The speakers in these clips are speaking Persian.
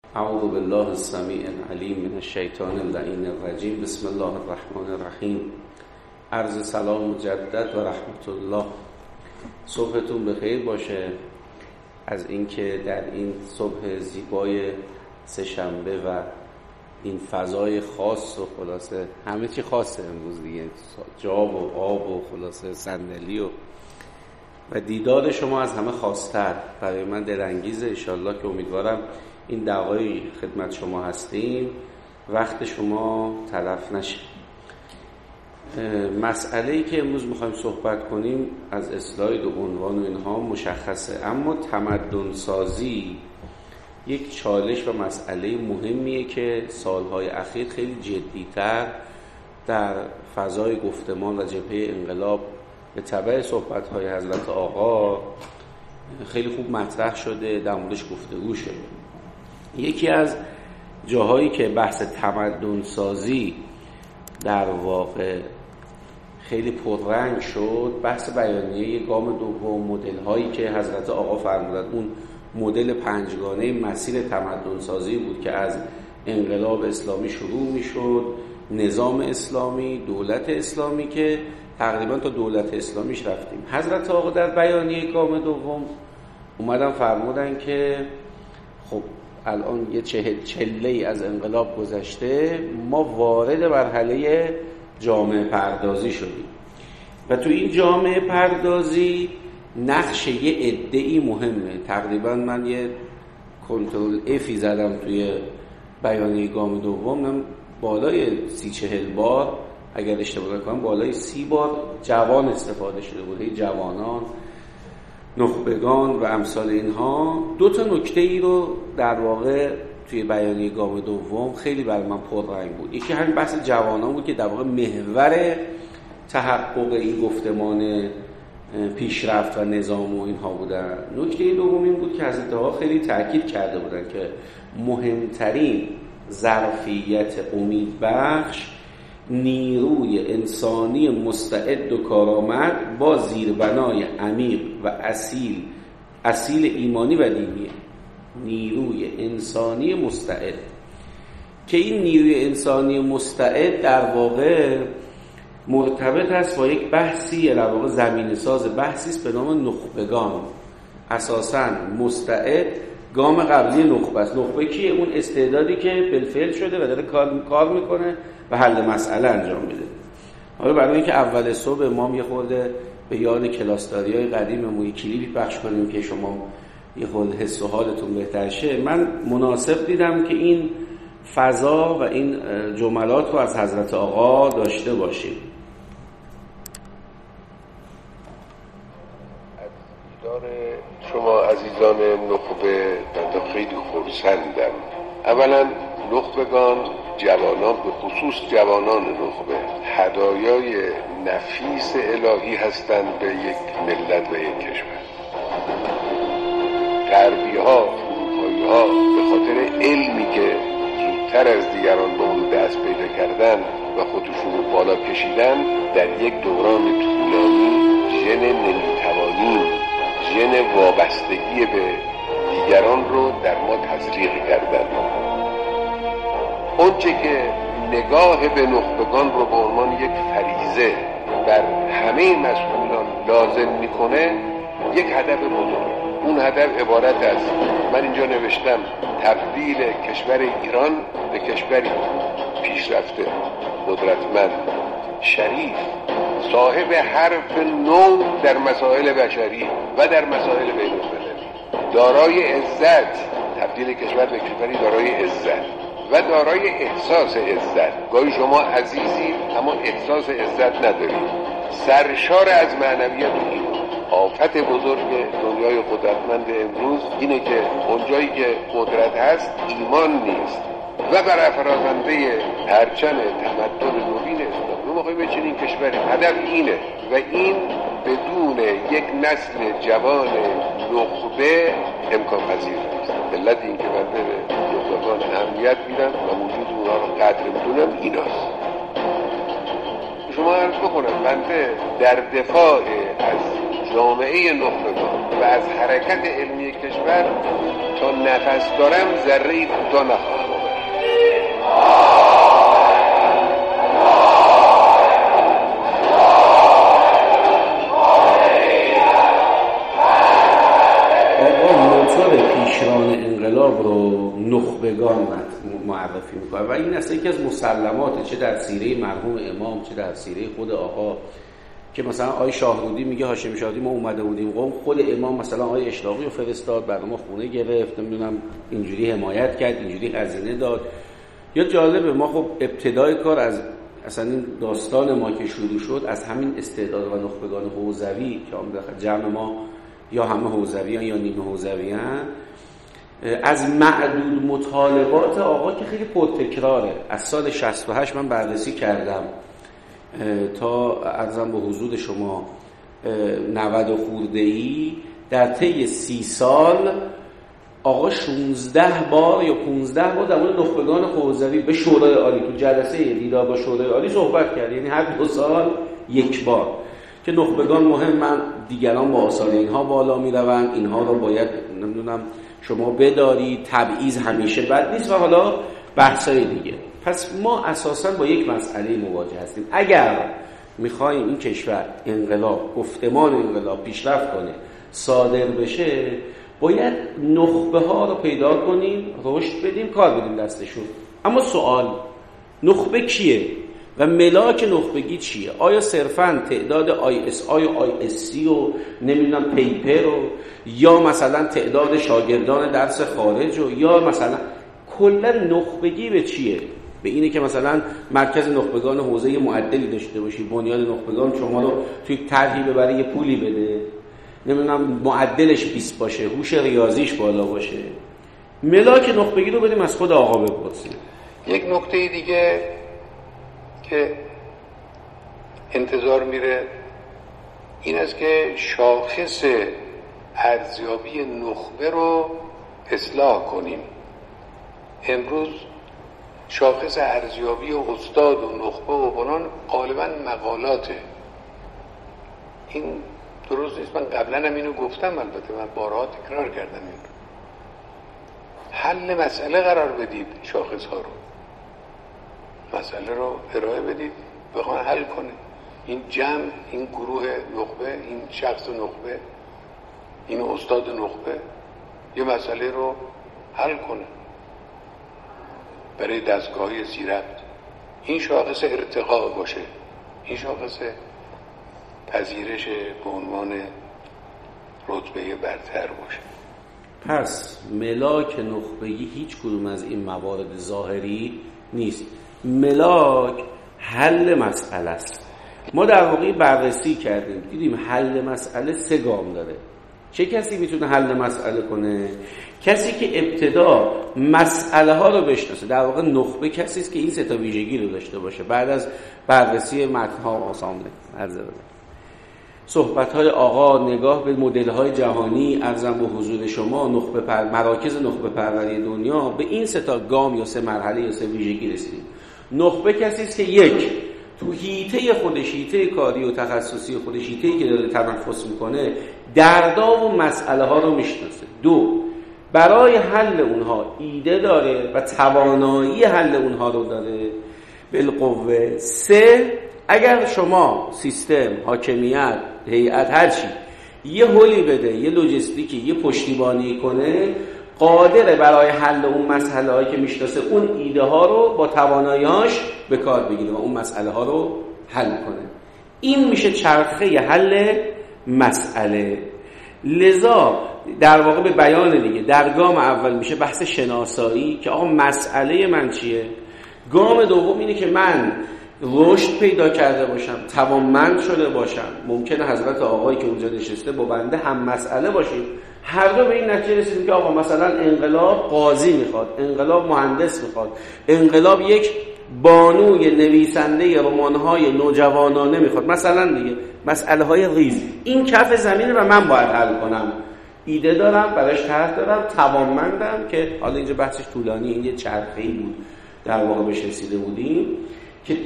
اعوذ بالله السمیع العلیم من الشیطان اللعین الرجیم. بسم الله الرحمن الرحیم. عرض سلام مجدد و رحمت الله. صبحتون بخیر باشه. از اینکه در این صبح زیبای سه‌شنبه و این فضای خاص و خلاصه همه چی خاصه امروز دیگه، جاب و آب و خلاصه صندلی و دیدار شما از همه خاص‌تر برای من دلانگیزه. انشالله که امیدوارم این دعوای خدمت شما هستیم وقت شما تلف نشه. مسئله‌ای که امروز می‌خوایم صحبت کنیم از اسلاید و عنوان و اینها مشخصه، اما تمدن سازی یک چالش و مسئله مهمیه که سالهای اخیر خیلی جدی‌تر در فضای گفتمان و جبهه انقلاب به تبع صحبت‌های حضرت آقا خیلی خوب مطرح شده، در موردش گفتگو شده. یکی از جاهایی که بحث تمدن سازی در واقع خیلی پررنگ شد بحث بیانیه گام دوم، مدل هایی که حضرت آقا فرمودند اون مدل پنجگانه مسیر تمدن سازی بود که از انقلاب اسلامی شروع میشد، نظام اسلامی، دولت اسلامی که تقریبا تا دولت اسلامیش رفتیم. حضرت آقا در بیانیه گام دوم اومدن فرمودن که خب الان یه چله‌ای از انقلاب گذشته، ما وارد مرحله جامعه پردازی شدیم و تو این جامعه پردازی نقش یه عده‌ای مهمه. تقریبا من یه کنترل افی زدم توی بیانیه گام دوم، بالای 30-40 بار اگر اشتباه نکنم بالای 30 بار جوان استفاده شده بود، جوانان، نخبگان و امثال اینها. دو تا نکته ای رو در واقع توی بیانیه گام دوم خیلی برای من پررنگ بود. یکی همین بحث جوانان بود که در واقع محور تحقق این گفتمان پیشرفت و نظام و اینها بودن. نکته دوم این بود که حضرت آقا خیلی تاکید کرده بودن که مهمترین ظرفیت امیدبخش نیروی انسانی مستعد و کارآمد با زیربنای عمیق و اصیل ایمانی و دینیه. نیروی انسانی مستعد که این نیروی انسانی مستعد در واقع مرتبط است با یک بحثی، در واقع زمینه ساز بحثی است به نام نخبگان. اساساً مستعد گام قبلی نخبه است. نخبه کیه؟ اون استعدادی که بالفعل شده و داره کار میکنه و حل مسئله انجام میده. حالا برای اینکه اول صبح امام یه خورده به یاد کلاسداری‌های قدیممون یه کلیپی پخش کنیم که شما یه خورده حس و حالتون بهتر شه، من مناسب دیدم که این فضا و این جملات رو از حضرت آقا داشته باشیم. از دیدار شما عزیزان نخبه من خیلی خرسندم. اولا نخبگان، جوانان، به خصوص جوانان نخبه هدایای نفیس الهی هستند به یک ملت و یک کشور. غربی‌ها، اروپایی‌ها به خاطر علمی که زودتر از دیگران به اون دست پیدا کردن و خودشون رو بالا کشیدن، در یک دوران طولانی ژن نمیتوانیم، ژن وابستگی به دیگران رو در ما تزریق کردن. اونچه که نگاه به نخبگان رو به عنوان یک فریضه بر همه مسئولان لازم میکنه یک هدف بزرگ. اون هدف عبارت است، من اینجا نوشتم، تبدیل کشور ایران به کشوری پیشرفته، قدرتمند، شریف، صاحب حرف نو در مسائل بشری و در مسائل بین المللی، دارای عزت، تبدیل کشور به کشوری دارای عزت و دارای احساس عزت. گاهی شما عزیزی اما احساس عزت ندارید، سرشار از معنویت. این آفت بزرگ دنیای قدرتمند امروز اینه که اونجایی که قدرت هست ایمان نیست و برافرازنده پرچم تمدن نوین اسلام رو موقعی بچینین کشوری. هدف اینه و این بدون یک نسل جوان نخبه امکان پذیر نیست. علت این که من به نخبگان اهمیت میدم و موجود اونها رو قدر میدونم ایناست. شما عرض بکنم بنده در دفاع از جامعه نخبگان و از حرکت علمی کشور تا نفس دارم ذره‌ای کوتاه نخواهم آورد. پیشران انقلاب رو نخبگان معرفی میکنه و این اصلا یکی از مسلماته، چه در سیره مرحوم امام چه در سیره خود آقا، که مثلا آقای شاهرودی میگه هاشم شاهرودی ما اومده بودیم قم، خود امام مثلا آقای اشراقی رو فرستاد برای ما خونه گرفت، نمیدونم اینجوری حمایت کرد، اینجوری هزینه داد. یا جالبه ما خب ابتدای کار از اصلا این داستان ما که شروع شد از همین استعداد و نخبگان حوزوی که هم جمع ما یا همه حوزویان یا نیمه حوزویان، از معدود مطالبات آقا که خیلی پرتکراره. از سال 68 من بررسی کردم تا عرضم به حضور شما 90 خورده‌ای، در طی 30 سال آقا 16 بار یا 15 بار در مورد نخبگان حوزوی به شورای عالی تو جلسه دیدار با شورای عالی صحبت کرد، یعنی هر 2 سال یک بار، که نخبگان مهمن، دیگران با آثار اینها بالا میروند، اینها رو باید نمیدونم شما بدارید، تبعیض همیشه بد نیست و حالا بحثای دیگه. پس ما اساساً با یک مسئله مواجه هستیم. اگر میخوایم این کشور انقلاب، گفتمان انقلاب پیشرفت کنه، صادر بشه، باید نخبه ها رو پیدا کنیم، رشد بدیم، کار بدیم دستشون. اما سوال نخبه کیه و ملاک نخبگی چیه؟ آیا صرفاً تعداد ISI و ISC و نمیدونم پیپر و یا مثلا تعداد شاگردان درس خارج و یا مثلا کلا نخبگی به چیه؟ به اینه که مثلا مرکز نخبگان حوزه معدلی داشته باشی، بنیاد نخبگان شما رو توی طرحی ببره یه پولی بده، نمیدونم معدلش 20 باشه، هوش ریاضیش بالا باشه. ملاک نخبگی رو بدیم از خود آقا بپرسیم. یک نکته دیگه که انتظار میره این است که شاخص ارزیابی نخبه رو اصلاح کنیم. امروز شاخص ارزیابی استاد و نخبه و فلان غالبا مقالاته. این درست نیست. من قبلا هم اینو گفتم، البته من بارها تکرار کردم. این حل مسئله قرار بدید، شاخص ها رو، مسئله رو ارائه بدید، بخوان حل کنه. این جمع، این گروه نخبه، این شخص نخبه، این استاد نخبه یه مسئله رو حل کنه. برای دستگاهی سیرت این شاخص ارتقا باشه، این شاخص پذیرش به عنوان رتبه برتر باشه. پس ملاک نخبگی هیچ کدوم از این موارد ظاهری نیست. ملاک حل مسئله است. ما در واقع بررسی کردیم، دیدیم حل مسئله 3 گام داره. چه کسی میتونه حل مسئله کنه؟ کسی که ابتدا مسئله ها رو بشناسه. در واقع نخبه کسی است که این 3 تا ویژگی رو داشته باشه. بعد از بررسی متن ها آسامه عرض بده صحبت های آقا، نگاه به مدل های جهانی، ارزم به حضور شما، مراکز نخبه پروری دنیا، به این 3 تا گام یا 3 مرحله یا 3 ویژگی رسیدیم. نخبه کسی است که یک، تو حیطه خودش، حیطه کاری و تخصصی خودش، حیطه‌ای که داره تنفس میکنه، دردا و مسئله ها رو میشناسه. 2، برای حل اونها ایده داره و توانایی حل اونها رو داره بالقوه. 3، اگر شما سیستم، حاکمیت، هیئت، هر چی یه هولی بده، یه لوجستیکی، یه پشتیبانی کنه، قادره برای حل اون مسئله هایی که میشناسه اون ایده ها رو با توانایی‌هاش به کار بگیره و اون مسئله ها رو حل کنه. این میشه چرخه حل مسئله. لذا در واقع به بیان دیگه، در گام اول میشه بحث شناسایی که آقا مسئله من چیه. گام دوم اینه که من رشد پیدا کرده باشم، توانمند شده باشم. ممکنه حضرت آقایی که اونجا نشسته با بنده هم مسئله باشیم، هر دو به این نتیجه رسیدیم که آقا مثلا انقلاب قاضی میخواد، انقلاب مهندس میخواد، انقلاب یک بانوی نویسنده رمان‌های نوجوانانه میخواد، مثلا دیگه مسئله های ریز. این کف زمینه و من باید حل کنم. ایده دارم، براش طرح دارم، توانمندم. که حالا اینجا بحثش طولانی، این یه چرخه‌ای بود در واقع بهش رسیده بودیم که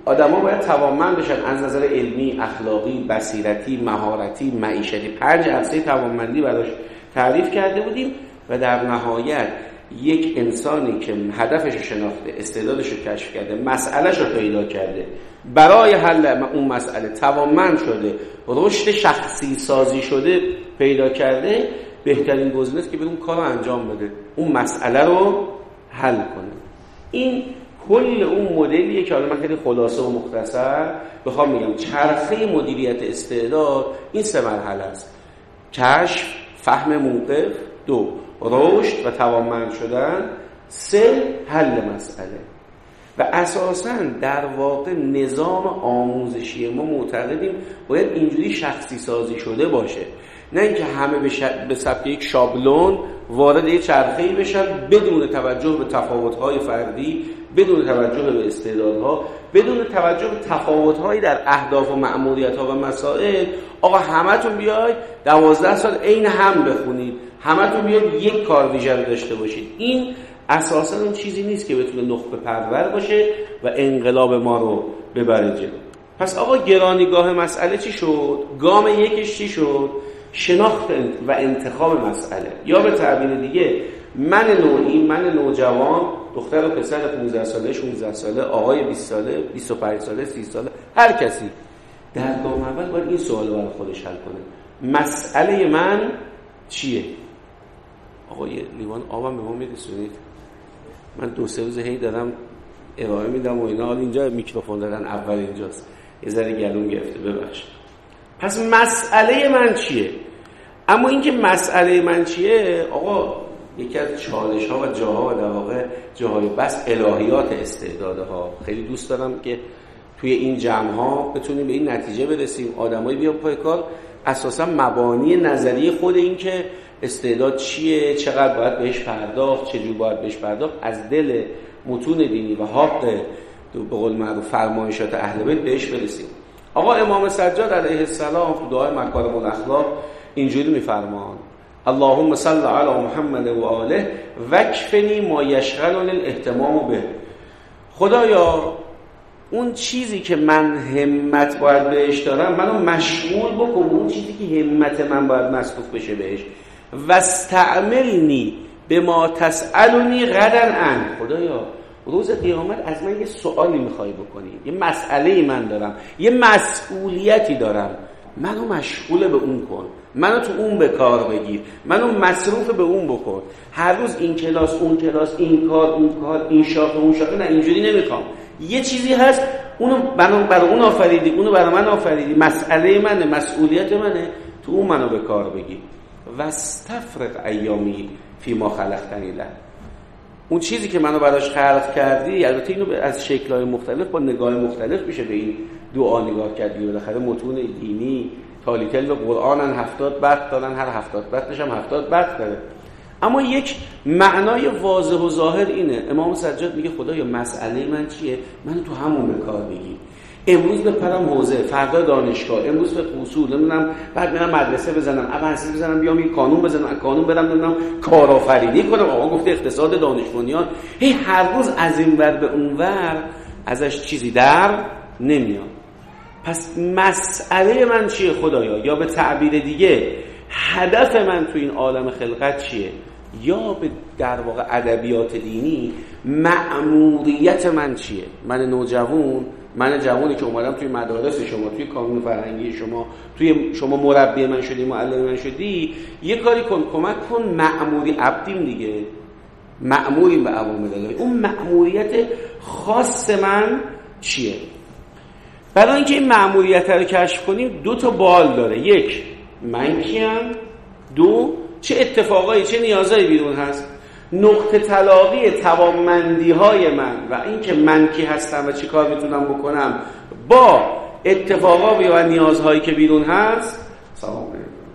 آدما باید توانمند بشن از نظر علمی، اخلاقی، بصیرتی، مهارتی، معیشتی. 5 عرصه توانمندی براش تعریف کرده بودیم و در نهایت یک انسانی که هدفش رو شناخته، استعدادش رو کشف کرده، مسئلهش رو پیدا کرده، برای حل اون مسئله توانمند شده، رشد شخصی سازی شده پیدا کرده، بهترین گزینه است که بره اون کار رو انجام بده، اون مسئله رو حل کنه. این کل اون مدلیه که حالا من خیلی خلاصه و مختصر بخوام میگم چرخه مدیریت استعداد این 3 مرحله است: کشف، فهم موقف، 2 رشد و توانمند شدن، 3 حل مسئله. و اساساً در واقع نظام آموزشی ما معتقدیم باید اینجوری شخصی سازی شده باشه، نه اینکه همه به سبک یک شابلون وارد یک چرخه‌ای بشن بدون توجه به تفاوت‌های فردی، بدون توجه به استعدادها، بدون توجه به تفاوت‌هایی در اهداف و مأموریت‌ها و مسائل. آقا همتون بیاید 12 سال عین هم بخونید، همتون بیاید یک کار ویژه رو داشته باشید. این اساساً اون چیزی نیست که بتونه نخبه پرور باشه و انقلاب ما رو ببره جلو. پس آقا گرانیگاه مسئله چی شد؟ گام یکش چی شد؟ شناخت و انتخاب مسئله، یا به تعبیر دیگه من نوعی، من نوجوان، دختر و پسر 15 ساله، 16 ساله، آقای 20 ساله، 25 ساله، 30 ساله، هر کسی در گام اول باید این سوال رو برای خودش حل کنه: مسئله من چیه؟ آقا یه لیوان آبم به ما میرسونید؟ من 2-3 روز هی دارم ارائه میدم و اینا، حالا اینجا میکروفون دادن اول اینجاست، یه ذره گلوم گرفته، ببخشید. پس مسئله من چیه؟ اما اینکه مسئله من چیه، آقا یکی از چالش ها و جاها و در واقع جاهای بس الهیات استعدادها. خیلی دوست دارم که توی این جمع ها بتونیم به این نتیجه برسیم، آدمایی بیان پای کار اساسا مبانی نظری خود این که استعداد چیه، چقدر باید بهش پرداخت، چجور باید بهش پرداخت، از دل متون دینی و حق به قول معروف فرمایشات اهل بیت بهش برسیم. آقا امام سجاد علیه السلام تو دعای مکارم الاخلاق اینجوری میفرمان: اللهم صل علی محمد و آله وکفنی ما یشغلنی الاهتمام به. خدایا اون چیزی که من همت باید بهش دارم منو مشغول بکن، اون چیزی که همت من باید مصروف بشه بهش. واستعملنی بما تسألنی غدا عن. خدایا روز قیامت از من یه سوالی میخوای بکنی، یه مسئله‌ای من دارم، یه مسئولیتی دارم، منو مشغول به اون کن، منو تو اون به کار بگیر، منو مصروف به اون بکن. هر روز این کلاس اون کلاس، این کار اون کار، این شاخه اون شاخه، نه اینجوری نمیخوام. یه چیزی هست اونو برای اون آفریدی، اونو برای من آفریدی، مسئله منه، مسئولیت منه، تو اون منو به کار بگیر. واستفرغ ایامی فی ما خلقتنی له. اون چیزی که منو براش خلق کردی، البته اینو از شکل‌های مختلف با نگاه مختلف میشه به این دعا نگاه کردی. بالاخره متون دینی تالیتل به قرآنن 70 بط دارن، هر 70 بطش هم 70 بط داره. اما یک معنای واضح و ظاهر اینه: امام سجاد میگه خدایا مسئله من چیه؟ منو تو همون به کار بگیر. امروز بپرم حوزه، فردا دانشگاه، امروز به اصول نمیدونم، بعد میرم مدرسه بزنم، ابنسی بزنم، بیام این قانون بزنم، قانون برم نمیدونم کارآفرینی کنم. آقا گفته اقتصاد دانش بنیان. هر روز از این ور به اون ور ازش چیزی در نمیاد. پس مسئله من چیه خدایا؟ یا به تعبیر دیگه هدف من تو این عالم خلقت چیه؟ یا به در واقع ادبیات دینی مأموریت من چیه؟ من نوجوان، من جوانی که اومدم توی مدارس شما، توی کانون فرهنگی شما، توی شما مربی من شدی، معلم من شدی، یه کاری کن، کمک کن. مأموری عبدیم دیگه، مأموریم به اوامر الهی. اون مأموریت خاص من چیه؟ برای اینکه این مأموریت رو کشف کنیم 2 تا بال داره: 1 من کیم، 2 چه اتفاقایی، چه نیازایی بیرون هست. نقطه تلاقی توانمندی‌های من و اینکه من کی هستم و چی کار میتونم بکنم با اتفاقا و نیازهایی که بیرون هست، سلام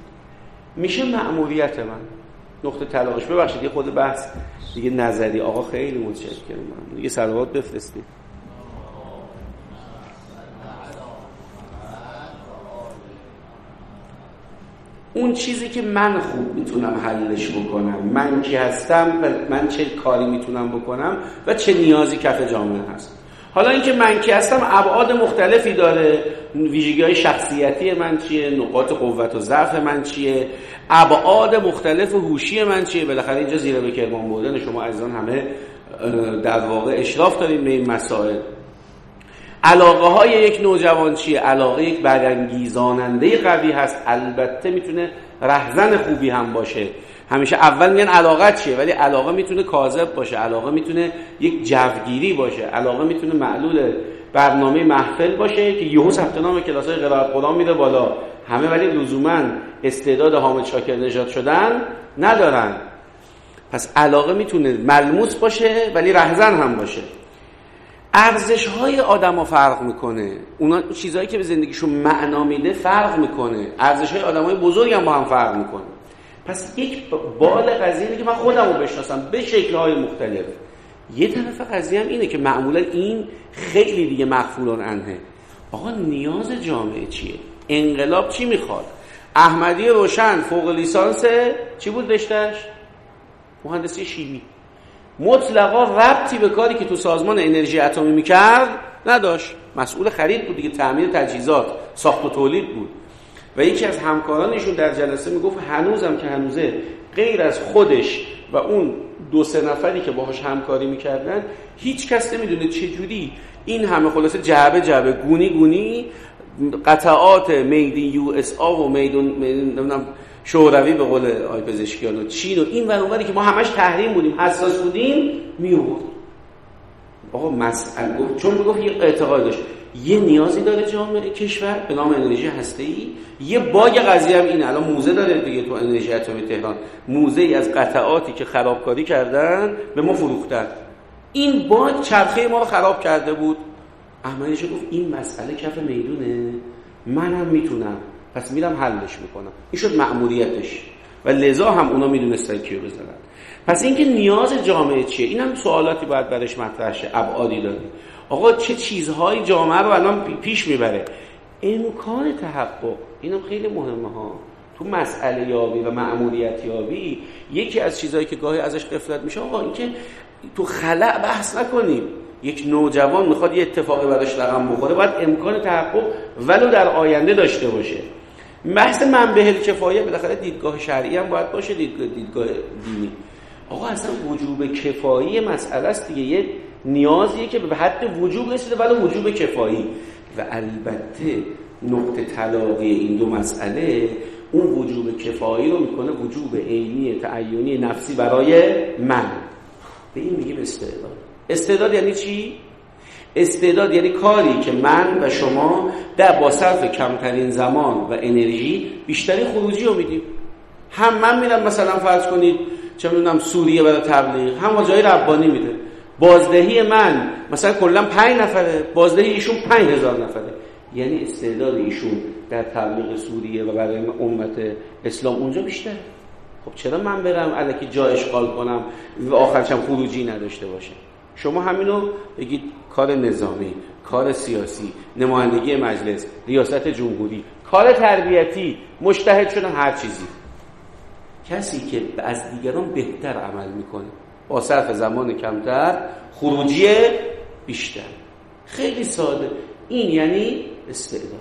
میشه مأموریت من. نقطه تلاقیش، ببخشید یه خود بحث دیگه نظری، آقا خیلی متشکرم، دیگه صلوات بفرستید. اون چیزی که من خوب میتونم حلش بکنم، من کی هستم و من چه کاری میتونم بکنم و چه نیازی کف جامعه هست. حالا اینکه من کی هستم ابعاد مختلفی داره، ویژگی‌های شخصیتی من چیه، نقاط قوت و ضعف من چیه، ابعاد مختلف هوشی من چیه. بالاخره اینجا زیر به کرمان بردن شما عزیزان همه در واقع اشراف داریم به این مسائل. علاقه های یک نوجوان چیه؟ علاقه یک برانگیزاننده قوی هست، البته میتونه رهزن خوبی هم باشه. همیشه اول میگن علاقه چیه، ولی علاقه میتونه کاذب باشه، علاقه میتونه یک جوگیری باشه، علاقه میتونه معلول برنامه محفل باشه که یهو ثبت نام کلاس‌های قرائت قرآن میره بالا همه، ولی لزوما استعداد حامد شاکر نژاد شدن ندارن. پس علاقه میتونه ملموس باشه ولی رهزن هم باشه. ارزش‌های آدم‌ها فرق میکنه، اونا چیزایی که به زندگیشون معنا میده فرق میکنه، ارزش‌های آدم‌های بزرگ هم با هم فرق میکنه. پس یک بال قضیه اینه که من خودم رو بشناسم به شکل‌های مختلف. یه طرف قضیه هم اینه که معمولا این خیلی دیگه مغفولان عنه. آقا نیاز جامعه چیه؟ انقلاب چی میخواد؟ احمدی روشن فوق لیسانس چی بود رشته‌اش؟ مهندسی شیمی. مطلقا ربطی به کاری که تو سازمان انرژی اتمی میکرد نداشت. مسئول خرید بود دیگه، تامین تجهیزات، ساخت و تولید بود. و یکی از همکارانشون در جلسه میگفت هنوزم که هنوزه غیر از خودش و اون 2-3 نفری که باهاش همکاری میکردن هیچ کس نمیدونه چجوری این همه خلاصه جعبه گونی قطعات میدین یو اس آ و میدون شوروی به قول آقای پزشکیان و چین و این ورانوری که ما همش تحریم بودیم حساس بودیم میورد. آقا مسئله گفت، چون میگفت یه اعتقاد داشت یه نیازی داره جامعه کشور به نام انرژی هسته‌ای. یه باگ قضیه هم اینه، الان موزه داره دیگه تو انرژی اتمی تهران، موزه‌ای از قطعاتی که خرابکاری کردن به ما فروختن. این باگ چرخه ما رو خراب کرده بود. احمدیش گفت این مسئله کف میدونه، منم میتونم، پس میرم حلش میکنم. این شد مأموریتش و لذا هم اونا میدونستن کیو بزنن. پس اینکه نیاز جامعه چیه، این هم سوالاتی باید برش مطرح شه، ابعادی داره. آقا چه چیزهایی جامعه رو الان پیش میبره؟ امکان تحقق، اینم خیلی مهمه ها. تو مسئله یابی و مأموریت یابی یکی از چیزهایی که گاهی ازش غفلت میشه آقا اینکه تو خلأ بحث نکنیم. یک نوجوان میخواد یه اتفاقی براش رقم بخوره، باید امکان تحقق ولو در آینده داشته باشه. بحث منبع الکفایه بالاخره دیدگاه شرعی هم باید باشه، دیدگاه دینی. آقا اصلا وجوب کفایی مسئله است دیگه، یه نیازیه که به حد وجوب رسیده ولی وجوب کفایی. و البته نقطه تلاقی این دو مسئله اون وجوب کفایی رو میکنه وجوب عینی تعینی نفسی برای من. به این میگیم استعداد. استعداد یعنی چی؟ استعداد یعنی کاری که من و شما با صرف کمترین زمان و انرژی بیشتری خروجی رو میدیم. هم من میرم مثلا فرض کنید چه میدونم سوریه برای تبلیغ، هم آجای ربانی میده، بازدهی من مثلا کلا 5 نفره، بازدهی ایشون 5000 نفره. یعنی استعداد ایشون در تبلیغ سوریه و برای امت اسلام اونجا بیشتره. خب چرا من برم الکی جا اشغال کنم و آخرش هم خروجی نداشته باشه؟ شما همینو بگید کار نظامی، کار سیاسی، نمایندگی مجلس، ریاست جمهوری، کار تربیتی، مجتهد شدن، هر چیزی. کسی که از دیگران بهتر عمل میکنه با صرف زمان کمتر خروجی بیشتر. خیلی ساده. این یعنی استعداد.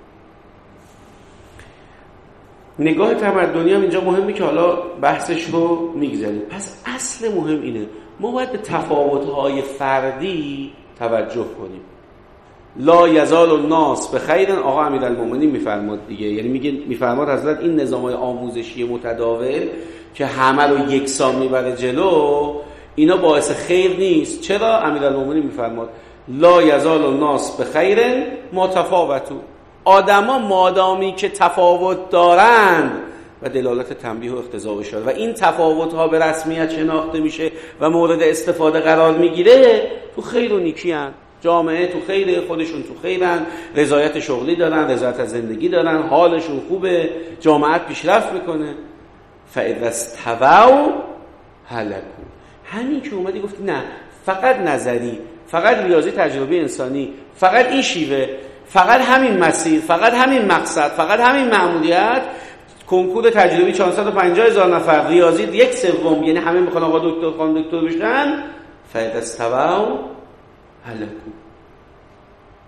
نگاه تمدنی هم اینجا مهمه که حالا بحثش رو میگذاریم. پس اصل مهم اینه ما باید به تفاوت‌های فردی توجه کنیم. لا یزال الناس بخیر. آقا امیرالمومنین میفرماد دیگه، یعنی میفرماد حضرت این نظام‌های آموزشی متداول که همه رو یکسان میبره جلو اینا باعث خیر نیست. چرا؟ امیرالمومنین میفرماد لا یزال الناس بخیر ما تفاوتوا. آدما مادامی که تفاوت دارند و دلالت تنبیه و اقتضاء اشاره و این تفاوت‌ها به رسمیت شناخته میشه و مورد استفاده قرار میگیره، تو خیر و نیکی هن. جامعه تو خیر، خودشون تو خیرن، رضایت شغلی دارن، رضایت از زندگی دارن، حالشون خوبه، جامعه پیشرفت میکنه. فاذا استووا هلكوا. همین که اومدی گفتی نه فقط نظری، فقط ریاضی تجربه انسانی، فقط این شیوه، فقط همین مسیر، فقط همین مقصد، فقط همین مأموریت، کنکور تجربی 450,000 نفر، ریاضی 1/3، یعنی همه میخوان آقا دکتر خانم دکتر بشن. فاذا استووا هلكوا.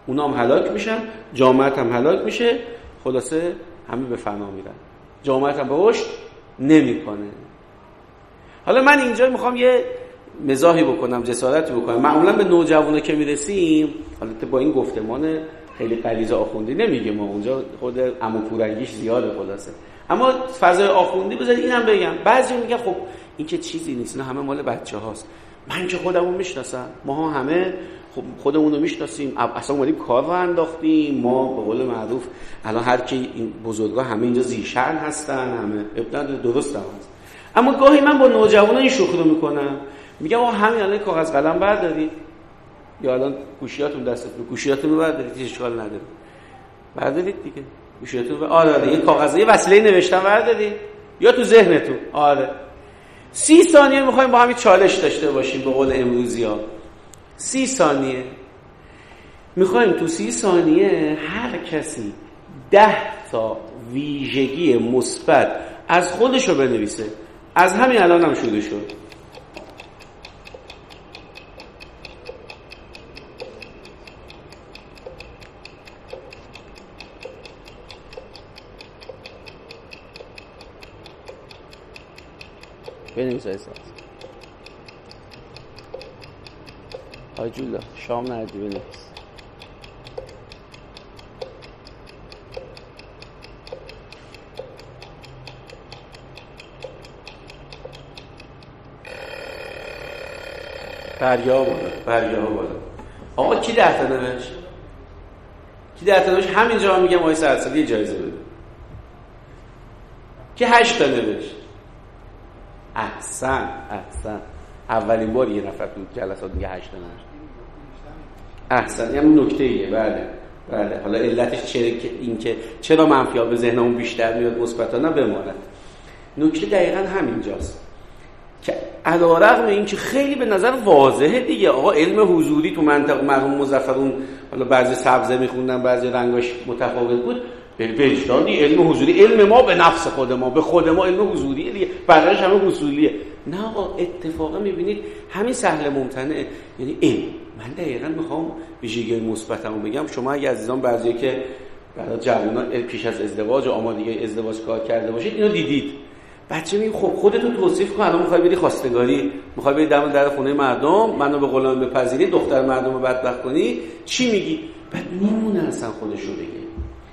اونا هم هلاک میشن، جامعه هم هلاک میشه، خلاصه همه به فنا میرن، جامعه هم به رشد نمیکنه. حالا من اینجا میخوام یه مزاحی بکنم، جسارتی بکنم. معمولا به نوجوانا که میرسیم، حالا با این گفتمان خیلی غلیظ آخوندی نمیگه، ما اونجا خود عمو پورنگیش زیاده خلاصه، اما فضای آخوندی بذارید اینم بگم. بعضی میگن خب این که چیزی نیست، اینا همه مال بچه‌هاست. من که خودمون میشناسم، ماها همه خب خودمون رو میشناسیم، اصلا اومدیم کار رو انداختیم. ما به قول معروف الان هر کی این بزرگا همه اینجا ذی‌شأن هستن، همه ابتدا درست هست. اما گاهی من با نوجوانا این شوخی رو میکنم، میگم آقا همین الان کاغذ قلم بردارید، یا الان گوشیاتون دستتون، گوشیاتون رو بردارید، هیچ اشکال نداره، بردارید دیگه گوشیاتون رو. آره یه کاغذی وسیله نوشتن بردارید یا تو ذهنتون. آره 30 ثانیه میخوایم با همین چالش داشته باشیم، به قول امروزی‌ها 30 ثانیه میخوایم تو 30 ثانیه هر کسی 10 تا ویژگی مثبت از خودشو بنویسه. از همین الان هم شروع شد. بنویس ایسا های جولا شام نردی، بنویس. برگاه بالا. آقا کی 10 تا نوشت؟ کی 10 تا نوشت؟ همینجا میگم آقای سرسالی جایزه بده. کی 8 تا نوشت؟ احسن. اولین بار یه نفر تو جلسات میگه 8 تا نوشت. احسن. یعنی نکته ایه. بله. حالا علتش چرا منفی‌ها به ذهنمون بیشتر میاد مثبت‌ها نه بماند. نکته دقیقاً همینجاست که علی‌رغم اینکه خیلی به نظر واضحه دیگه، آقا علم حضوری تو منطقه مرحوم مظفرون، حالا بعضی سبزه میخوندن بعضی رنگاش متفاوت بود، بهشتادی علم حضوری، علم ما به نفس خود ما، به خود ما علم حضوریه دیگه، بقیه‌اش همه اصولیه. نه آقا اتفاقا میبینید همین سهل ممتنع، یعنی من دقیقاً میخوام ویژگی مثبتمو بگم. شما اگه عزیزان بعضی که برای جوانان پیش از ازدواج و آمادگی ازدواج کار کرده باشید اینو دیدید، بچه میگه خب خودتو توصیف کن، الان میخوای بری خواستگاری، میخوای بری دم در خونه مردم، منو به غلام بپذیری، دختر مردم رو بدبخت کنی، چی میگی؟ بعد میمونه اصلا خودشو بگه.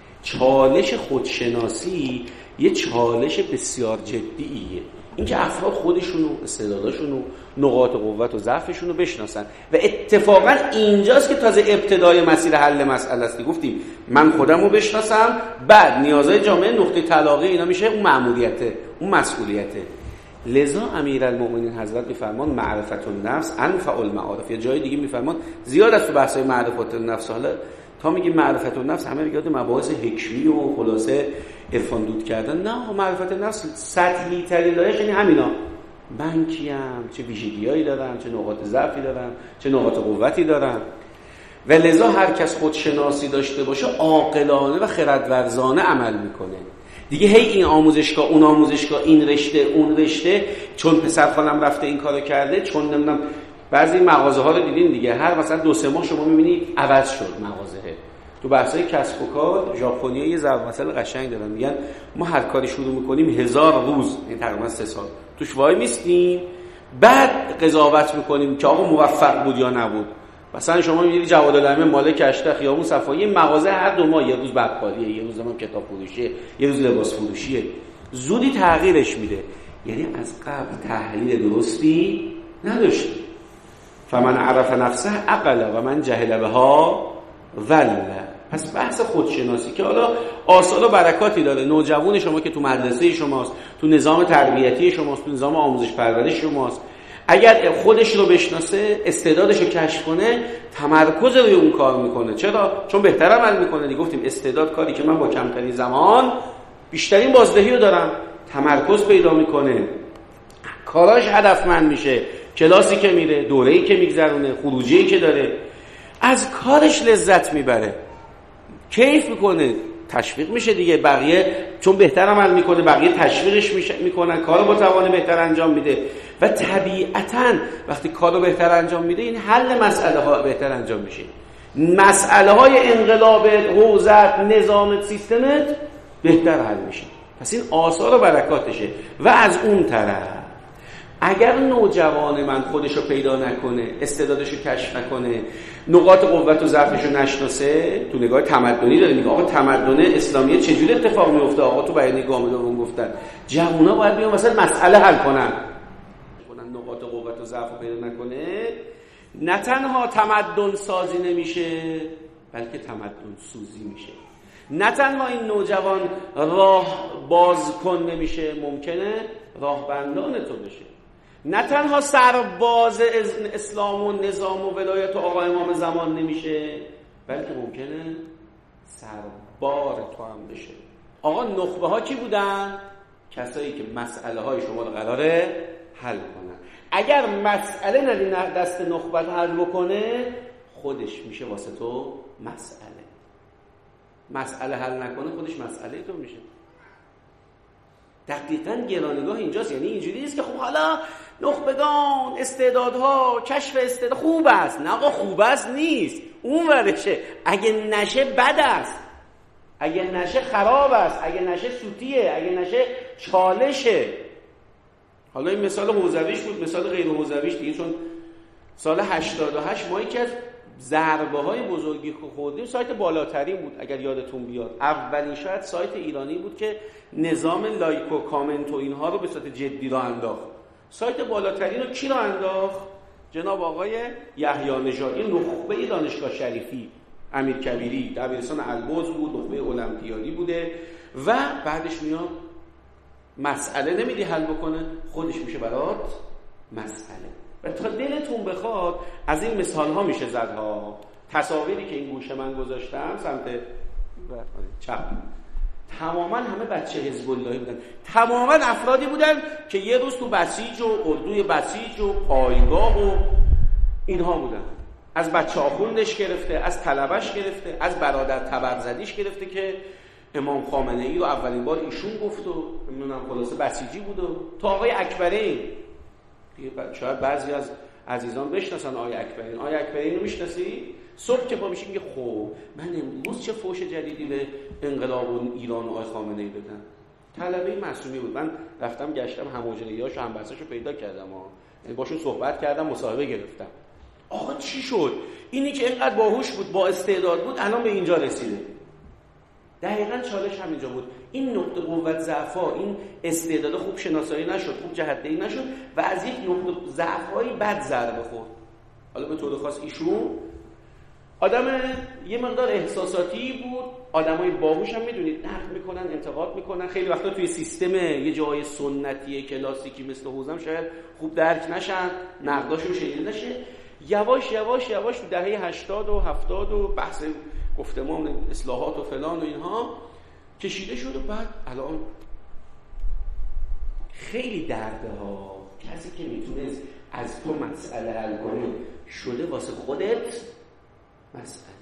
چالش خودشناسی یه چالش بسیار جدیه، اینکه افراد خودشونو، استعداداشونو، نقاط قوت و ضعفشونو بشناسن و اتفاقا اینجاست که تازه ابتدای مسیر حل مسئله است. گفتیم من خودمو بشناسم، بعد نیازهای جامعه، نقطه تلاقی اینا میشه اون مأموریته، اون مسئولیته. لذا امیرالمومنین حضرت میفرمان معرفت النفس انفع المعارف، یا جای دیگه میفرمان زیاد از تو بحث‌های معرفت النفس، حالا تا میگیم معرفت النفس همه میگه مباحث حکمی و خلاصه عرفان دود کردن. نه، معرفت النفس سطحی ترین لایش یعنی همینا. من کیم، چه ویژگی‌هایی دارم، چه نقاط ضعفی دارم، چه نقاط قوتی دارم. و لذا هر کس خودشناسی داشته باشه عاقلانه و خردورزانه عمل میکنه دیگه. هی این آموزشگاه، اون آموزشگاه، این رشته، اون رشته، چون پسر خالم رفته این کارو کرده، چون نمیدونم بعضی مغازه ها رو دیدین دیگه، هر مثلا 2-3 ماه شما میبینید عوض شد مغازه. تو بحث‌های کسب و کار ژاپنی‌ها یه ضرب مثل قشنگ دارن، میگن ما هر کاری شروع می‌کنیم 1000 روز، این تقریبا 3 سال توش وای میستیم، بعد قضاوت می‌کنیم که آقا موفق بود یا نبود. مثلا شما می‌بینید جواد الامه مالک اشته خیابون صفایی مغازه هر 2 ماه یه روز بقالیه، یه روز هم کتاب فروشیه، یه روز لباس فروشیه، زودی تغییرش میده. یعنی از قبل تحلیل درستی نداشت. فمن عرف نفسه عقل و من جهل بها ضل. پس بحث خودشناسی که حالا آثار و برکاتی داره، نوجوان شما که تو مدرسه شماست، تو نظام تربیتی شماست، تو نظام آموزش پرورش شماست، اگر خودش رو بشناسه، استعدادش رو کشف کنه، تمرکز روی اون کار میکنه. چرا؟ چون بهتر عمل میکنه دیگه. گفتیم استعداد کاری که من با کمترین زمان بیشترین بازدهی رو دارم، تمرکز پیدا میکنه، کاراش هدفمند میشه، کلاسی که میره، دوره‌ای که میگذرونه، خروجی که داره، از کارش لذت میبره، کیف میکنه، تشویق میشه دیگه. بقیه چون بهتر عمل میکنه، بقیه تشویقش میکنن، کارو با توان بهتر انجام میده و طبیعتاً وقتی کارو بهتر انجام میده این حل مسئله ها بهتر انجام میشه. مسئله های انقلابت، حوزت، نظامت، سیستمت بهتر حل میشه. پس این آثار و برکاتشه. و از اون طرف اگر نوجوان من خودشو پیدا نکنه، استعدادشو کشف نکنه، نقاط قوت و ضعفشو نشناسه، تو نگاه تمدنی داره میگه آقا تمدن اسلامی چجوری اتفاق میفته؟ آقا تو بیانیه گام دوم گفتن جوونا باید بیان واسه مسئله حل کنن. نقاط قوت و ضعفو پیدا نکنه، نه تنها تمدن سازی نمیشه بلکه تمدن سوزی میشه. نه تنها این نوجوان راه بازکن نمیشه، ممکنه راهبندان تو بشه. نه تنها سرباز اسلام و نظام و ولایت و آقا امام زمان نمیشه، بلکه ممکنه سربار تو هم بشه. آقا نخبه ها کی بودن؟ کسایی که مسئله های شما رو قراره حل کنن. اگر مسئله ندی دست نخبت حل بکنه، خودش میشه واسه تو مسئله حل نکنه، خودش مسئله تو میشه. دقیقاً گرانگاه اینجاست. یعنی اینجوری نیست که خب حالا نخبگان، استعدادها، کشف استعداد خوب است. نه آقا خوب است نیست، اون ورشه. اگه نشه بد است، اگه نشه خراب است، اگه نشه سوتیه، اگه نشه چالشه. حالا این مثال حوزویش بود، مثال غیر حوزویش دیگه، چون سال 88 ما یکی از ضربه های بزرگی که خوردیم سایت بالاترین بود. اگر یادتون بیاد اولین شاید سایت ایرانی بود که نظام لایک و کامنت و اینها رو به صورت جدی را انداخت. سایت بالاترین رو کی را انداخت؟ جناب آقای یحیی نژادی، نخبه دانشگاه شریفی، امیرکبیری، دبیرستان البرز بود، نخبه المپیادی بوده. و بعدش میاد مسئله نمیدی حل بکنه، خودش میشه برات مسئله. و تا دلتون بخواد از این مثال ها میشه زد ها. تصاویری که این گوشه من گذاشتم سمت چپ، تماما همه بچه حزب اللهی بودن، تماما افرادی بودن که یه روز تو بسیج و اردوی بسیج و پایگاه و اینها بودن. از بچه آخوندش گرفته، از طلبش گرفته، از برادر تبرزدیش گرفته که امام خامنه ای رو اولین بار ایشون گفت و نمیدونم خلاصه بسیجی بود، و تا آقای اکبرین. شاید بعضی از عزیزان بشناسن آقای اکبرین. آقای اکبرین رو میشناسی؟ صبح که پا میشی میگه خب من امروز چه فوش جدیدی به انقلاب و ایران و آقای خامنه ای بدم. طلبه معصومی بود. من رفتم گشتم هموجنیاشو همبستاشو پیدا کردم، یعنی باشون صحبت کردم، مصاحبه گرفتم. آقا چی شد؟ اینی که اینقدر باهوش بود، با استعداد بود، الان به اینجا رسیده. دقیقاً چالش همینجا بود. این نقطه قوت ضعف‌ها، این استعداد خوب شناسایی نشد، خوب جهت‌دهی نشد و از یک نقطه ضعف‌های بد ضربه خورد. حالا به طور خاص ایشون آدم یه مقدار احساساتی بود. آدمای باهوش هم میدونید نقد میکنن، انتقاد میکنن. خیلی وقتا توی سیستم یه جای سنتی کلاسیکی مثل حوزم شاید خوب درک نشن، نقداشون شنیده نشه. یواش یواش یواش تو دهه 80 و 70 و بحث گفتمان اصلاحات و فلان و اینها کشیده شد و بعد الان خیلی درده ها. کسی که میتونست از تو مسئله حل کنه شده واسه خودت مسئله.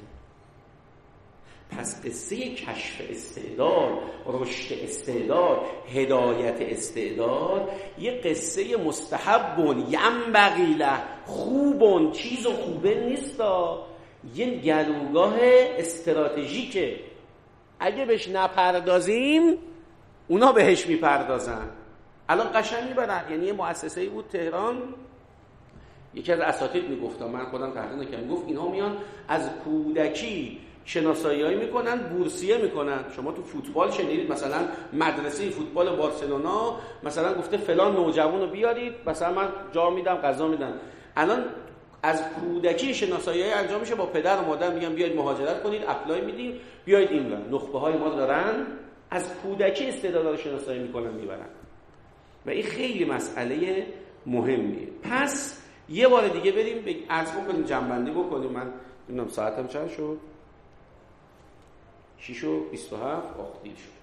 پس قصه کشف استعداد، رشد استعداد، هدایت استعداد یه قصه مستحبون ینبغی له، خوبون، چیز و خوبه نیستا، یه گلوگاه استراتژیکه. اگه بهش نپردازیم اونا بهش میپردازن. الان قشنگ میبرن. یعنی یه مؤسسه‌ای بود تهران، یکی از اساتید میگفت، من خودم تحقیق نکردم، میگفت اینها میان از کودکی شناسایی‌هایی میکنن، بورسیه میکنن. شما تو فوتبال شنیدید مثلا مدرسه فوتبال بارسلونا مثلا گفته فلان نوجوان رو بیارید، مثلا من جا میدم، غذا میدم. الان از کودکی شناسایی‌های انجام میشه، با پدر و مادر میگن بیاید مهاجرت کنید، اپلای میدیم، بیاید اینجا. نخبه‌های ما دارن از کودکی استعدادها رو شناسایی میکنن، میبرن. و این خیلی مسئله مهمیه. پس یه بار دیگه بریم عرض بکنیم، جنبندی بکنیم. من نمیدونم ساعتم چند شد، 6:27 دیر شد.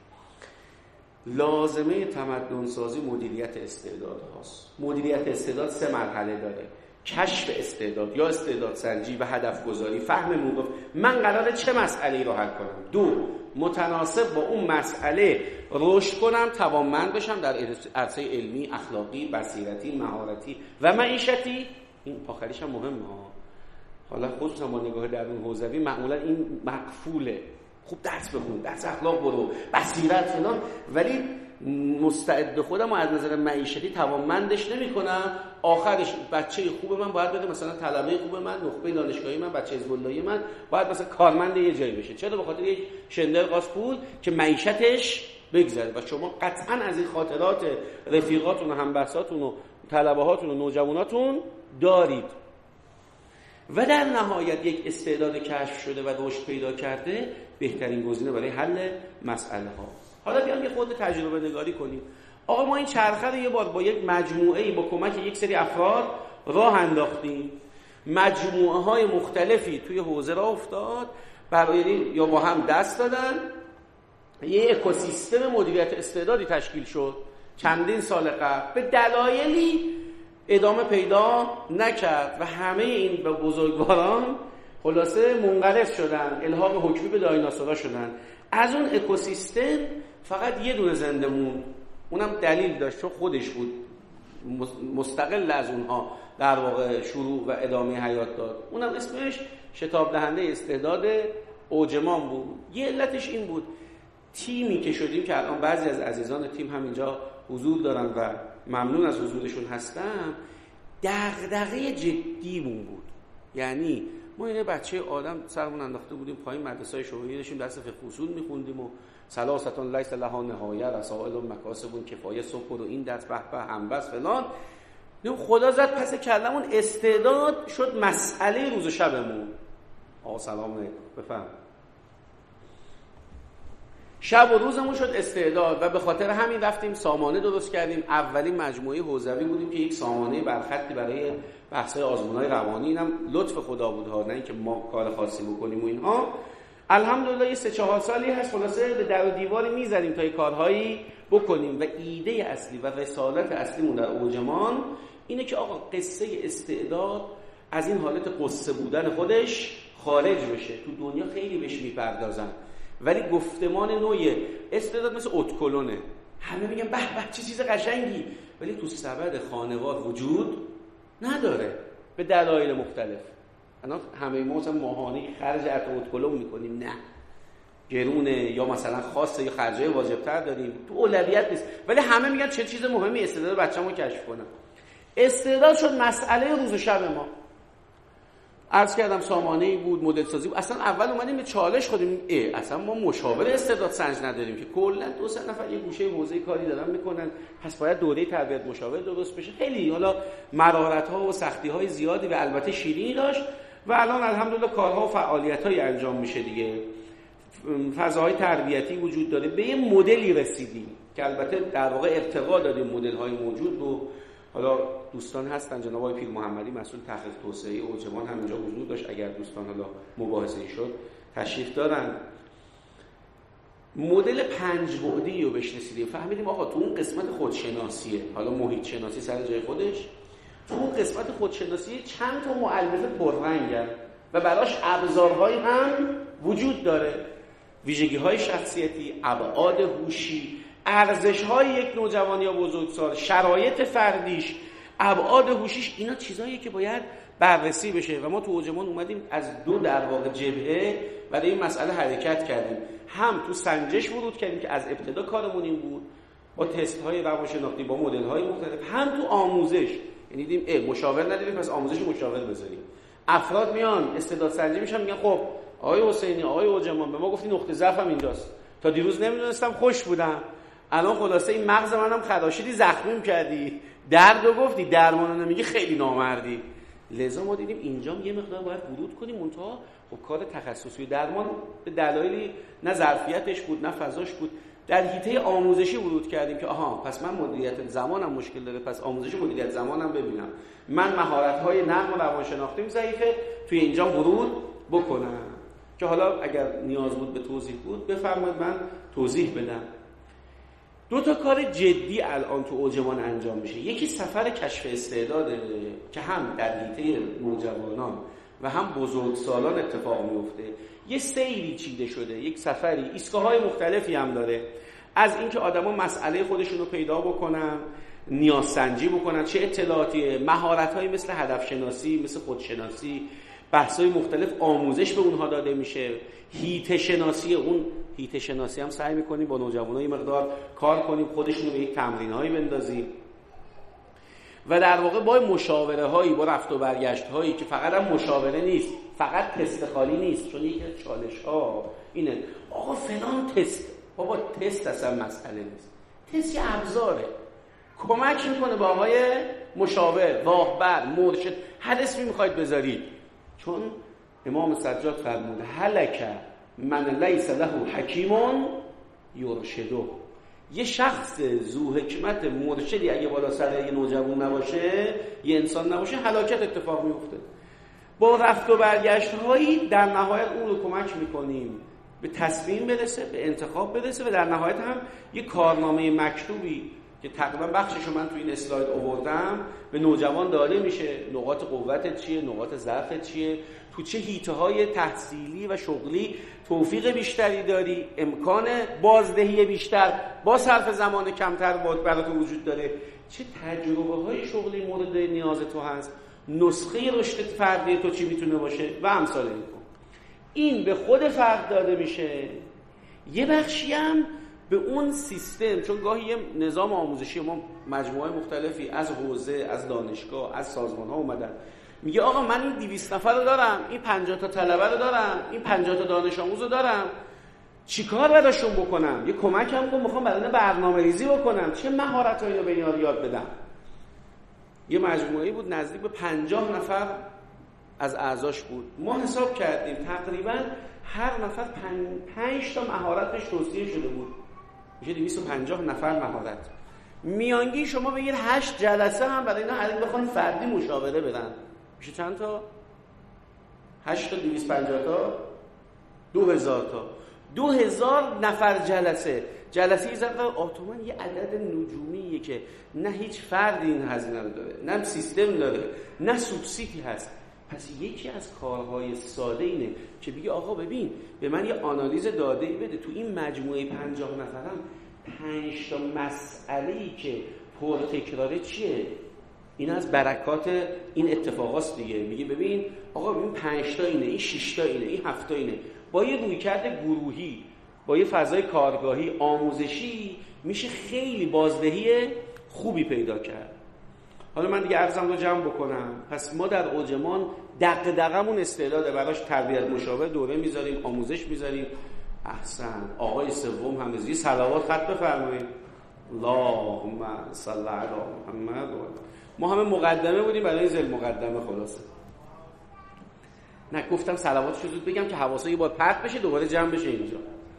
لازمه تمدن سازی مدیریت استعداد هاست. مدیریت استعداد 3 مرحله داره: کشف استعداد یا استعداد سنجی و هدف گذاری، فهم موقف. من قراره چه مسئله‌ای رو حل کنم. 2 متناسب با اون مسئله رشد کنم، توانمند بشم در عرصه علمی، اخلاقی، بصیرتی، مهارتی و معیشتی. این آخریش هم مهمه ها. حالا خصوصا با نگاه درون حوزوی معمولا این مقفوله، خوب درس بخون، درس اخلاق برو، بصیرت فلان، ولی مستعد خودم و از نظر معیشتی توانمندش نمی‌کنم. آخرش بچه خوب من باید بده، مثلا طلبه خوب من، نخبه دانشگاهی من، بچه حزب اللهی من باید مثلا کارمند یه جایی بشه. چرا؟ به خاطر یک شندل قاس پول که معیشتش بگذره. و شما قطعا از این خاطرات رفیقاتون و همبحثاتون و طلبه هاتون و نوجواناتون دارید. و در نهایت یک استعداد کشف شده و رشد پیدا کرده بهترین گزینه برای حل مسئله ها. حالا بیام یه خود تجربه نگاری کنیم. آقا ما این چرخه رو یه بار با یک مجموعه‌ای با کمک یک سری افراد راه انداختیم. مجموعه های مختلفی توی حوزه راه افتاد، برای یا با هم دست دادن، یه اکوسیستم مدیریت استعدادی تشکیل شد. چندین سال قبل به دلایلی ادامه پیدا نکرد و همه این بزرگواران خلاصه منقرض شدن، الحاق حکمی به دایناسورا شدن. از اون اکوسیستم فقط یه دونه زنده موند، اونم دلیل داشت چون خودش بود، مستقل از اونها در واقع شروع و ادامه حیات داد. اونم اسمش شتاب دهنده استعداد اوجمان بود. یه علتش این بود تیمی که شدیم که الان بعضی از عزیزان تیم هم اینجا حضور دارن و ممنون از حضورشون هستم، دغدغه جدیمون بود. یعنی ما این بچه آدم سرمون انداخته بودیم پایین مدرسه‌های شهودی، داشتیم درس فقه اصول می‌خوندیم و ثلاثه لیس لها نهایه، رسائل و مکاسب کفایه، صبح و این درس به همبس فلان. خدا زد پس کلمون استعداد شد مسئله روز و شبمون. آقا سلام علیکم، بفهم. شب و روزمون شد استعداد و به خاطر همین رفتیم سامانه درست کردیم. اولین مجموعه حوزوی بودیم که یک سامانه برخطی برای بحث‌های آزمون‌های روانی، اینم لطف خدا بود ها، نه اینکه ما کار خاصی بکنیم و اینها. الحمدلله یه 3-4 سالی هست خلاصه به در و دیواری میزنیم تا یه کارهایی بکنیم و ایده اصلی و رسالت اصلیمون در اوجمان اینه که آقا قصه استعداد از این حالت قصه بودن خودش خارج بشه. تو دنیا خیلی بهش میپردازن ولی گفتمان نوعی استعداد مثل اتکلونه، همه میگن به به چه چیز قشنگی، ولی تو سبد خانوار وجود نداره به دلایل مختلف. الان همه ما مثلا ماهانه خرج اتکلون میکنیم، نه گرونه یا مثلا خاصه یا خرجای واجب‌تر داریم، تو اولویت نیست، ولی همه میگن چه چیز مهمی استعداد بچه‌مو کشف کنم. استعداد شد مسئله روز و شب ما. عرض کردم سامانه‌ای بود، مدل سازی بود. اصلا اول اومدیم به چالش خودیم، اصلا ما مشاور استعداد سنج نداریم که کلا 2-3 نفر یه گوشه حوزه کاری دارن میکنن، پس باید دوره تربیت مشاور درست بشه. خیلی حالا مرارت‌ها و سختی‌های زیادی و البته شیرینی داشت و الان الحمدلله کارها و فعالیت‌های انجام میشه دیگه. فضاهای تربیتی وجود داره، به یه مدلی رسیدیم که البته در واقع ارتقا دادیم مدل‌های موجود رو. حالا دوستان هستن، جناب آقای پیر محمدی مسئول تحقیق توسعه اوجمان هم اینجا حضور داشت، اگر دوستان حالا مباحثه‌ای شد تشریف دارن. مدل 5 بعدی رو بهش رسیدیم، فهمیدیم آقا تو اون قسمت خودشناسیه، حالا محیط شناسی سر جای خودش، تو اون قسمت خودشناسی چند تا مؤلفه پررنگن و براش ابزارهایی هم وجود داره، ویژگی‌های شخصیتی، ابعاد هوشی، ارزش‌های یک نوجوان یا بزرگسال، شرایط فردیش، ابعاد هوشیش، اینا چیزاییه که باید بررسی بشه و ما تو اوجمان اومدیم از دو در واقع جبهه برای این مسئله حرکت کردیم. هم تو سنجش ورود کردیم که از ابتدا کارمون این بود با تست‌های روانشناختی با مدل‌های مختلف، هم تو آموزش، یعنی دیدیم مشاور نداریم پس آموزش مشاور بذاریم. افراد میان استعداد سنجی میشن میگن خب آقای حسینی، آقای اوجمان به ما گفتی نقطه ضعفم اینجاست، تا دیروز نمیدونستم، خوش بودم، الان خلاصه این مغز منم خراشیدی، زخمیم کردی، دردو گفتی، درمانو نمیگی، خیلی نامردی. لذا ما دیدیم اینجا یه مقدار باید ورود کنیم، منتها خب کار تخصصی درمان به دلایلی نه ظرفیتش بود نه فضاش بود، در حیطه آموزشی ورود کردیم که آها پس من مدیریت زمانم مشکل داره، پس آموزش مدیریت زمانم ببینم، من مهارت‌های نرم و روانشناختیم ضعیفه، توی اینجا ورود بکنم. که حالا اگر نیاز بود به توضیح بود بفرمایید من توضیح بدم. 2 تا کار جدی الان تو اوجمان انجام میشه. یکی سفر کشف استعداده که هم در حیطه نوجوانان و هم بزرگسالان اتفاق میفته. یه سیری چیده شده، یک سفری، ایستگاه‌های مختلفی هم داره، از اینکه آدما مسئله خودشون رو پیدا بکنن، نیازسنجی بکنن، چه اطلاعاتی، مهارت‌هایی مثل هدف شناسی، مثل خودشناسی، بحث‌های مختلف آموزش به اونها داده میشه. هیته شناسی، اون هیته شناسی هم سعی میکنیم با نوجوانای مقدار کار کنیم، خودشون رو به یک تمرین‌هایی بندازیم و در واقع با مشاوره هایی، با رفت و برگشت هایی که فقط هم مشاوره نیست، فقط تست خالی نیست، چون یکی از چالش ها اینه آقا فلان تست، بابا تست اصلا مسئله نیست، تست یه ابزاره، کمک میکنه با آقای مشاور، راهبر، مرشد، هر اسمی میخواید بذارید. چون امام سجاد فرموده هلک من لیس له حکیم یرشده، یه شخص ذو حکمت مرشدی اگه بالا سر یه نوجوان نباشه، یه انسان نباشه، هلاکت اتفاق میفته. با رفت و برگشت هایی در نهایت اون رو کمک میکنیم به تصمیم برسه، به انتخاب برسه و در نهایت هم یه کارنامه مکتوبی که تقریبا بخششو من تو این اسلاید آوردم به نوجوان داده میشه. نقاط قوتت چیه، نقاط ضعفت چیه، تو چه حیطه‌های تحصیلی و شغلی توفیق بیشتری داری، امکان بازدهی بیشتر با صرف زمان کمتر برات وجود داره، چه تجربه‌های شغلی مورد نیاز تو هست، نسخه رشد فردی تو چی میتونه باشه و امثال این. این به خود فرد داده میشه. یه بخشی هم به اون سیستم، چون گاهی یه نظام آموزشی ما مجموعه مختلفی از حوزه، از دانشگاه، از سازمان‌ها اومدن میگه آقا من این 200 نفر رو دارم، این 50 تا طلبه رو دارم، این 50 تا دانش آموز رو دارم، چیکار براشون بکنم؟ یه کمک هم کن، میخوام برای برنامه‌ریزی بکنم، چه مهارتایی رو به اینا یاد بدم. یه مجموعه‌ای بود نزدیک به 50 نفر از اعضاش بود. ما حساب کردیم تقریبا هر نفر 5 تا مهارتش توصیه شده بود، میشه 250 نفر مهارت. میانگین شما بگید 8 جلسه هم برای اینا هر بخوان فردی مشاوره بدن، میشه چند تا؟ 8 تا 250 تا 2000 تا 2000 نفر جلسه زرد اتومان یه عدد نجومیه که نه هیچ فردی این هزینه رو داره، نه سیستم داره، نه سوبسیدی هست. پس یکی از کارهای ساده اینه که بگی آقا ببین به من یه آنالیز داده‌ای بده، تو این مجموعه 50 نفرم 5 تا مسئله‌ای که پرتکراره چیه؟ این از برکات این اتفاقاست دیگه. میگه ببین آقا ببین 5 تا اینه، این 6 تا اینه، این 7 تا اینه. با یه رویکرد گروهی، با یه فضای کارگاهی آموزشی میشه خیلی بازدهی خوبی پیدا کرد. حالا من دیگه عرضم رو جمع بکنم. پس ما در اوجمان دغدغمون استعداده، براش تربیت مشاور دوره میذاریم، آموزش میذاریم. احسن. آقای سوم هم زی صلوات خط بفرمایید. اللهم صل علی محمد. ما همه مقدمه بودیم برای زل مقدمه خلاصه. نه گفتم صلواتشو زود بگم که حواسا یه بار پرت بشه دوباره جمع بشه اینجا.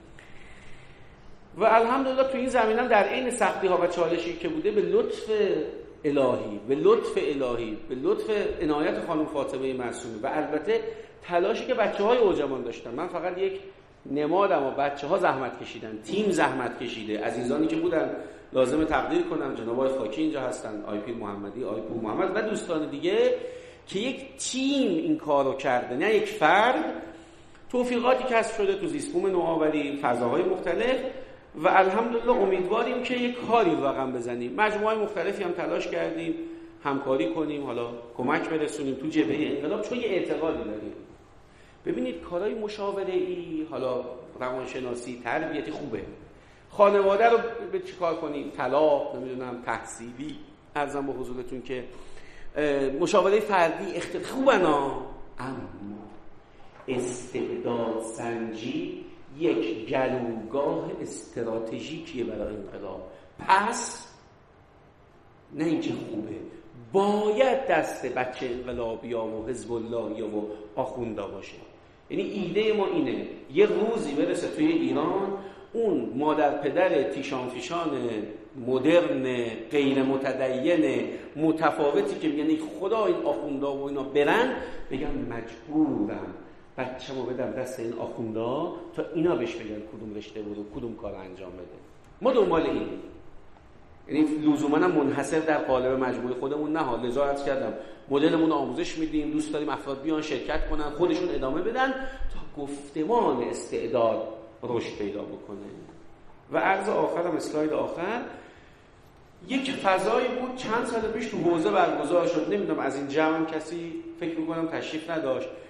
و الحمدلله تو این زمینم در عین سختی‌ها و چالشی که بوده به لطف الهی، به لطف عنایت خانم فاطمه معصومه و البته تلاشی که بچه‌های اوجمان داشتن. من فقط یک نمادم و بچه‌ها زحمت کشیدن، تیم زحمت کشیده. عزیزانی که بودن لازم تقدیر کنم، جناب آقای خاکی اینجا هستن، آقای پیر محمدی، آقای پور محمد و دوستان دیگه که یک تیم این کارو کرده، نه یک فرد. توفیقاتی کسب شده تو زیست‌بوم نوآوری، فضاهای مختلف و الحمدلله امیدواریم که یک کاری رقم بزنیم. مجموعه مختلفی هم تلاش کردیم همکاری کنیم، حالا کمک برسونیم تو جبهه انقلاب، چون یه اعتقادی داریم. ببینید کارهای مشاوره‌ای، حالا روانشناسی، تربیتی خوبه. خانواده رو به چیکار کنیم؟ طلاق، نمیدونم تحصیلی، عرضم به حضورتون که مشاوره فردی خوبنا، اما استعداد سنجی یک گلوگاه استراتژیکیه برای انقلاب. پس نه اینکه خوبه، باید دست بچه انقلابی‌ها و حزب الله‌یا و آخوندا باشه. یعنی ایده ما اینه یه روزی برسه توی ایران اون مادر پدر تیشان فیشان مدرن غیر متدین متفاوتی که میگن خدا این آخوندا و اینا برن، بگن مجبورم بچه‌مو بدم دست این آخوندا تا اینا بهش بگن کدوم رشته برو، کدوم کار انجام بده. ما دنبال اینیم. یعنی لزوما هم منحصر در قالب مجموعه خودمون نه. لذا عرض کردم مدلمون آموزش میدیم، دوست داریم افراد بیان شرکت کنن، خودشون ادامه بدن تا گفتمان استعداد رشد پیدا بکنه. و عرض آخرم، اسلاید آخر، یک فضایی بود چند سال پیش تو حوزه برگزار شد، نمیدونم از این جمع کسی فکر میکنم تشریف نداشت،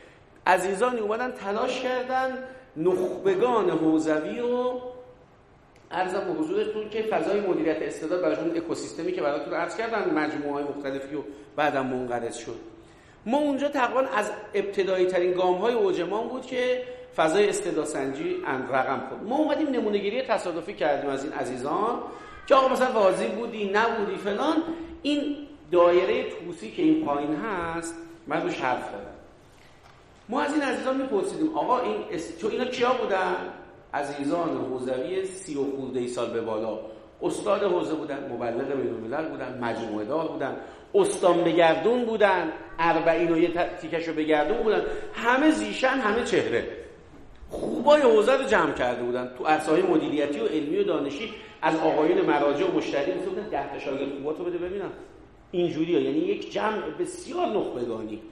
عزیزانی اومدن تلاش کردن نخبگان حوزوی رو، عرضم به حضورتون که فضای مدیریت استعداد براشون اکوسیستمی که براتون عرض کردم مجموعه‌های مختلفی و بعدم منقرض شد. ما اونجا تقریبا از ابتدایی ترین گام‌های اوجمان بود که فضای استعدادسنجی رقم خورد. ما اومدیم نمونه‌گیری تصادفی کردیم از این عزیزان که آقا مثلا راضی بودی نبودی فلان. این دایره توسی که این پایین هست من روش حرف دارم. ما از این عزیزان میپرسیدیم آقا این چون اینا کیا بودن؟ عزیزان حوزوی 30 و خورده سال به بالا، استاد حوزه بودن، مبلغ بین‌الملل بودن، مجموعه دار بودن، استان بگردون بودن، 40 و یه تیکشو بگردون بودن، همه زیشن، همه چهره. خوبای حوزه رو جمع کرده بودن تو عرصه‌های مدیریتی و علمی و دانشی. از آقایون مراجع و مشتری میگفتن 10 تا شاگرد خوباتو بده ببینم. اینجوریه، یعنی یک جمع بسیار نخبگانی.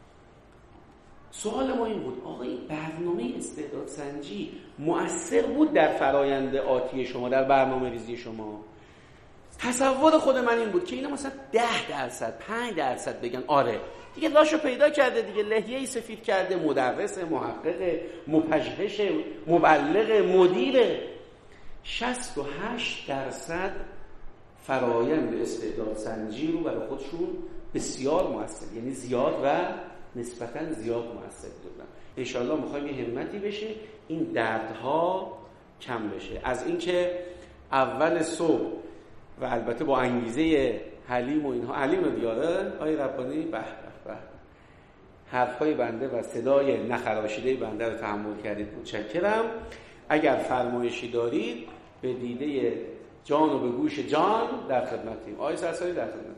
سوال ما این بود آقا این برنامه استعدادسنجی مؤثر بود در فرایند آتی شما، در برنامه ریزی شما؟ تصور خود من این بود که اینا مثلا 10%، 5% بگن آره دیگه راشو پیدا کرده دیگه، لحیه‌ای سفید کرده، مدرس، محقق، مپژوهش، مبلغ، مدیر. 68% فرایند استعدادسنجی رو برای خودشون بسیار مؤثر، یعنی زیاد و نسبتاً زیاد مؤثر بودن. انشالله میخوایم یه همتی بشه این دردها کم بشه. از اینکه اول صبح و البته با انگیزه حلیم و اینها، حلیم رو دیاره آقای ربانی به حرفای بنده و صدای نخراشیده بنده رو تحمل کردید، متشکرم. اگر فرمایشی دارید به دیده جان و به گوش جان در خدمتیم. آقای سرساری در خدمت.